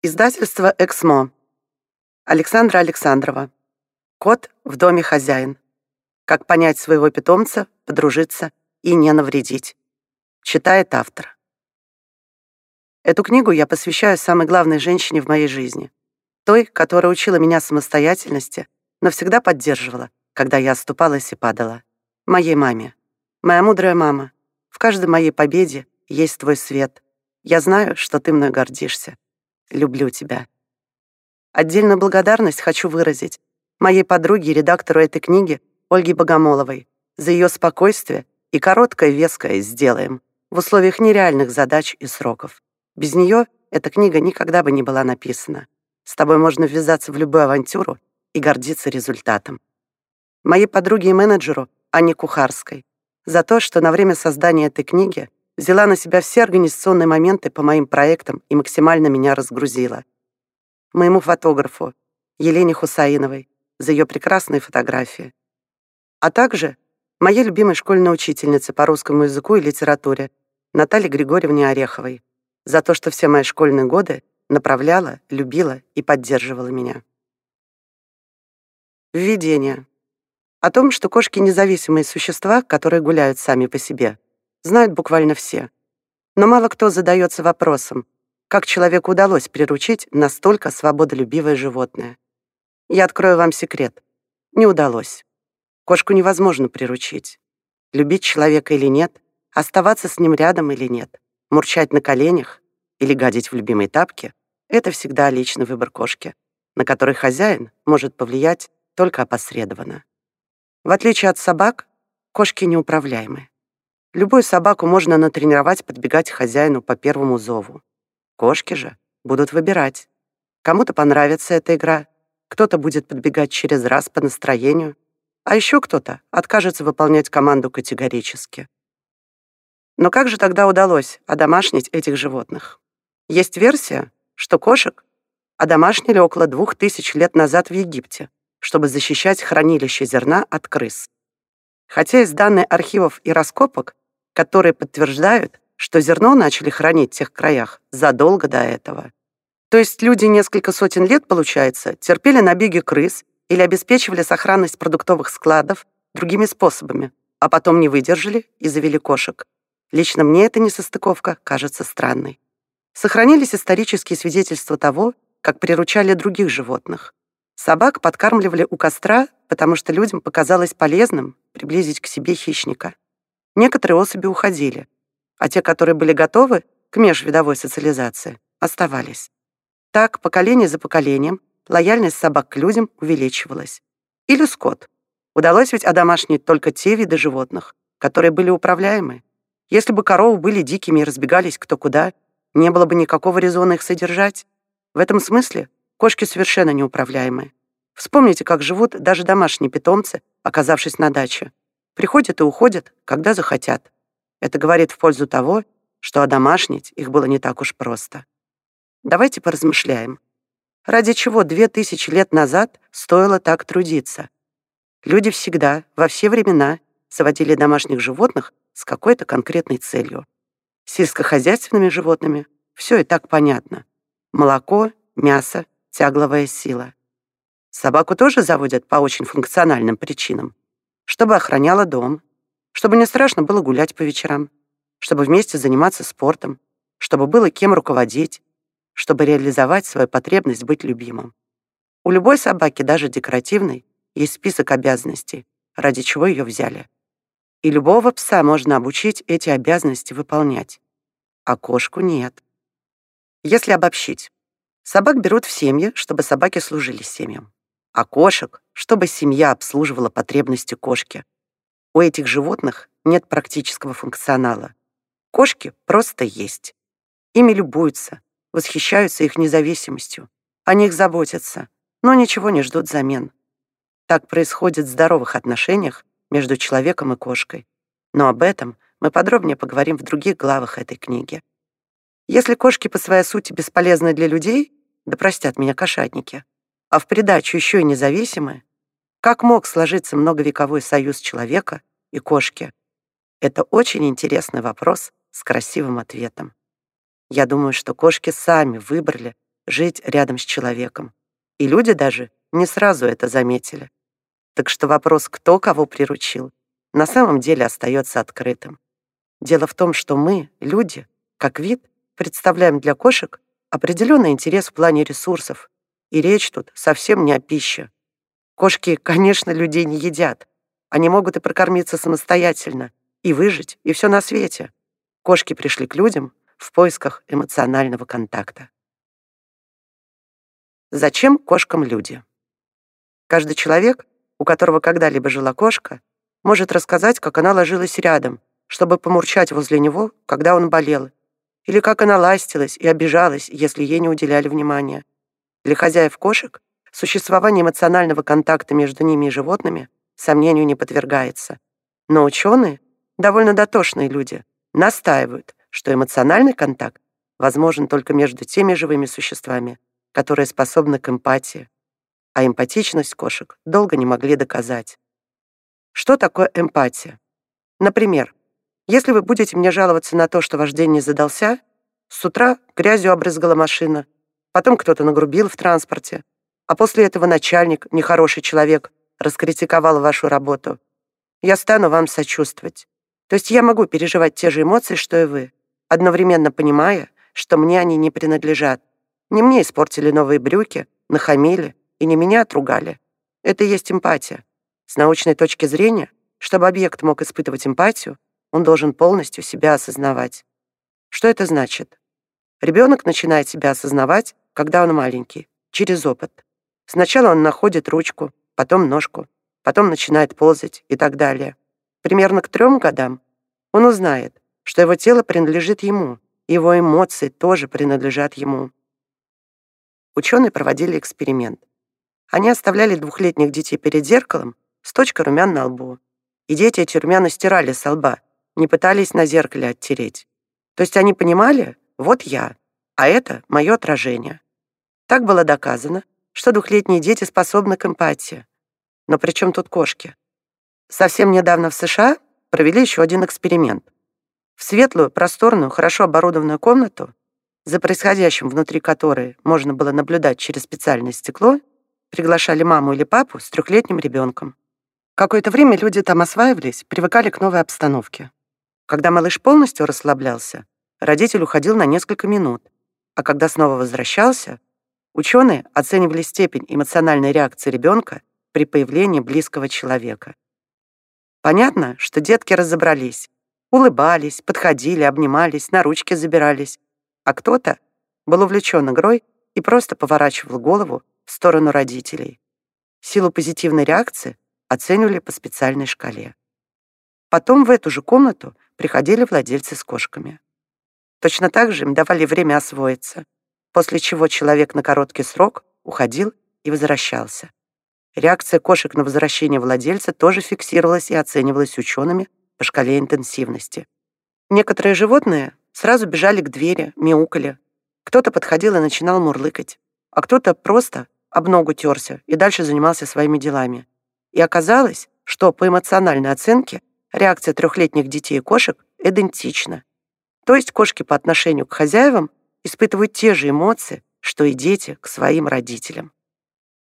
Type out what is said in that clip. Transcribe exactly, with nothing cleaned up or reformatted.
Издательство «Эксмо». Александра Александрова. Кот в доме хозяин. Как понять своего питомца, подружиться и не навредить. Читает автор. Эту книгу я посвящаю самой главной женщине в моей жизни. Той, которая учила меня самостоятельности, но всегда поддерживала, когда я оступалась и падала. Моей маме. Моя мудрая мама. В каждой моей победе есть твой свет. Я знаю, что ты мной гордишься. Люблю тебя. Отдельную благодарность хочу выразить моей подруге и редактору этой книги Ольге Богомоловой за ее спокойствие и короткое веское «сделаем» в условиях нереальных задач и сроков. Без нее эта книга никогда бы не была написана. С тобой можно ввязаться в любую авантюру и гордиться результатом. Моей подруге и менеджеру Анне Кухарской за то, что на время создания этой книги взяла на себя все организационные моменты по моим проектам и максимально меня разгрузила. Моему фотографу Елене Хусаиновой за ее прекрасные фотографии, а также моей любимой школьной учительнице по русскому языку и литературе Наталье Григорьевне Ореховой за то, что все мои школьные годы направляла, любила и поддерживала меня. Введение. О том, что кошки — независимые существа, которые гуляют сами по себе, знают буквально все. Но мало кто задается вопросом, как человеку удалось приручить настолько свободолюбивое животное. Я открою вам секрет. Не удалось. Кошку невозможно приручить. Любить человека или нет, оставаться с ним рядом или нет, мурчать на коленях или гадить в любимой тапке — это всегда личный выбор кошки, на который хозяин может повлиять только опосредованно. В отличие от собак, кошки неуправляемы. Любую собаку можно натренировать подбегать к хозяину по первому зову. Кошки же будут выбирать. Кому-то понравится эта игра, кто-то будет подбегать через раз по настроению, а еще кто-то откажется выполнять команду категорически. Но как же тогда удалось одомашнить этих животных? Есть версия, что кошек одомашнили около двух тысяч лет назад в Египте, чтобы защищать хранилище зерна от крыс. Хотя есть данные архивов и раскопок, которые подтверждают, что зерно начали хранить в тех краях задолго до этого. То есть люди несколько сотен лет, получается, терпели набеги крыс или обеспечивали сохранность продуктовых складов другими способами, а потом не выдержали и завели кошек. Лично мне эта несостыковка кажется странной. Сохранились исторические свидетельства того, как приручали других животных. Собак подкармливали у костра, потому что людям показалось полезным приблизить к себе хищника. Некоторые особи уходили, а те, которые были готовы к межвидовой социализации, оставались. Так, поколение за поколением, лояльность собак к людям увеличивалась. Или скот. Удалось ведь одомашнить только те виды животных, которые были управляемы. Если бы коровы были дикими и разбегались кто куда, не было бы никакого резона их содержать. В этом смысле кошки совершенно неуправляемые. Вспомните, как живут даже домашние питомцы, оказавшись на даче. Приходят и уходят, когда захотят. Это говорит в пользу того, что одомашнить их было не так уж просто. Давайте поразмышляем. Ради чего две тысячи лет назад стоило так трудиться? Люди всегда, во все времена, заводили домашних животных с какой-то конкретной целью. С сельскохозяйственными животными все и так понятно. Молоко, мясо, тягловая сила. Собаку тоже заводят по очень функциональным причинам. Чтобы охраняла дом, чтобы не страшно было гулять по вечерам, чтобы вместе заниматься спортом, чтобы было кем руководить, чтобы реализовать свою потребность быть любимым. У любой собаки, даже декоративной, есть список обязанностей, ради чего ее взяли. И любого пса можно обучить эти обязанности выполнять, а кошку нет. Если обобщить, собак берут в семьи, чтобы собаки служили семьям, а кошек, чтобы семья обслуживала потребности кошки. У этих животных нет практического функционала. Кошки просто есть. Ими любуются, восхищаются их независимостью, о них заботятся, но ничего не ждут взамен. Так происходит в здоровых отношениях между человеком и кошкой. Но об этом мы подробнее поговорим в других главах этой книги. Если кошки по своей сути бесполезны для людей, да простят меня кошатники, а в придачу еще и независимы, как мог сложиться многовековой союз человека и кошки? Это очень интересный вопрос с красивым ответом. Я думаю, что кошки сами выбрали жить рядом с человеком. И люди даже не сразу это заметили. Так что вопрос, кто кого приручил, на самом деле остается открытым. Дело в том, что мы, люди, как вид, представляем для кошек определенный интерес в плане ресурсов, и речь тут совсем не о пище. Кошки, конечно, людей не едят. Они могут и прокормиться самостоятельно, и выжить, и все на свете. Кошки пришли к людям в поисках эмоционального контакта. Зачем кошкам люди? Каждый человек, у которого когда-либо жила кошка, может рассказать, как она ложилась рядом, чтобы помурчать возле него, когда он болел, или как она ластилась и обижалась, если ей не уделяли внимания. Для хозяев кошек существование эмоционального контакта между ними и животными сомнению не подвергается. Но ученые, довольно дотошные люди, настаивают, что эмоциональный контакт возможен только между теми живыми существами, которые способны к эмпатии, а эмпатичность кошек долго не могли доказать. Что такое эмпатия? Например, если вы будете мне жаловаться на то, что ваш день не задался, с утра грязью обрызгала машина, потом кто-то нагрубил в транспорте, а после этого начальник, нехороший человек, раскритиковал вашу работу, я стану вам сочувствовать. То есть я могу переживать те же эмоции, что и вы, одновременно понимая, что мне они не принадлежат. Не мне испортили новые брюки, нахамили и не меня отругали. Это и есть эмпатия. С научной точки зрения, чтобы объект мог испытывать эмпатию, он должен полностью себя осознавать. Что это значит? Ребенок начинает себя осознавать, когда он маленький, через опыт. Сначала он находит ручку, потом ножку, потом начинает ползать и так далее. Примерно к трем годам он узнает, что его тело принадлежит ему, и его эмоции тоже принадлежат ему. Ученые проводили эксперимент. Они оставляли двухлетних детей перед зеркалом с точкой румян на лбу. И дети эти румяна стирали со лба, не пытались на зеркале оттереть. То есть они понимали, вот я, а это мое отражение. Так было доказано, что двухлетние дети способны к эмпатии. Но при чем тут кошки? Совсем недавно в США провели еще один эксперимент. В светлую, просторную, хорошо оборудованную комнату, за происходящим внутри которой можно было наблюдать через специальное стекло, приглашали маму или папу с трехлетним ребенком. Какое-то время люди там осваивались, привыкали к новой обстановке. Когда малыш полностью расслаблялся, родитель уходил на несколько минут, а когда снова возвращался, ученые оценивали степень эмоциональной реакции ребенка при появлении близкого человека. Понятно, что детки разобрались, улыбались, подходили, обнимались, на ручки забирались, а кто-то был увлечен игрой и просто поворачивал голову в сторону родителей. Силу позитивной реакции оценивали по специальной шкале. Потом в эту же комнату приходили владельцы с кошками. Точно так же им давали время освоиться, после чего человек на короткий срок уходил и возвращался. Реакция кошек на возвращение владельца тоже фиксировалась и оценивалась учеными по шкале интенсивности. Некоторые животные сразу бежали к двери, мяукали. Кто-то подходил и начинал мурлыкать, а кто-то просто об ногу терся и дальше занимался своими делами. И оказалось, что по эмоциональной оценке реакция трехлетних детей и кошек идентична. То есть кошки по отношению к хозяевам испытывают те же эмоции, что и дети к своим родителям.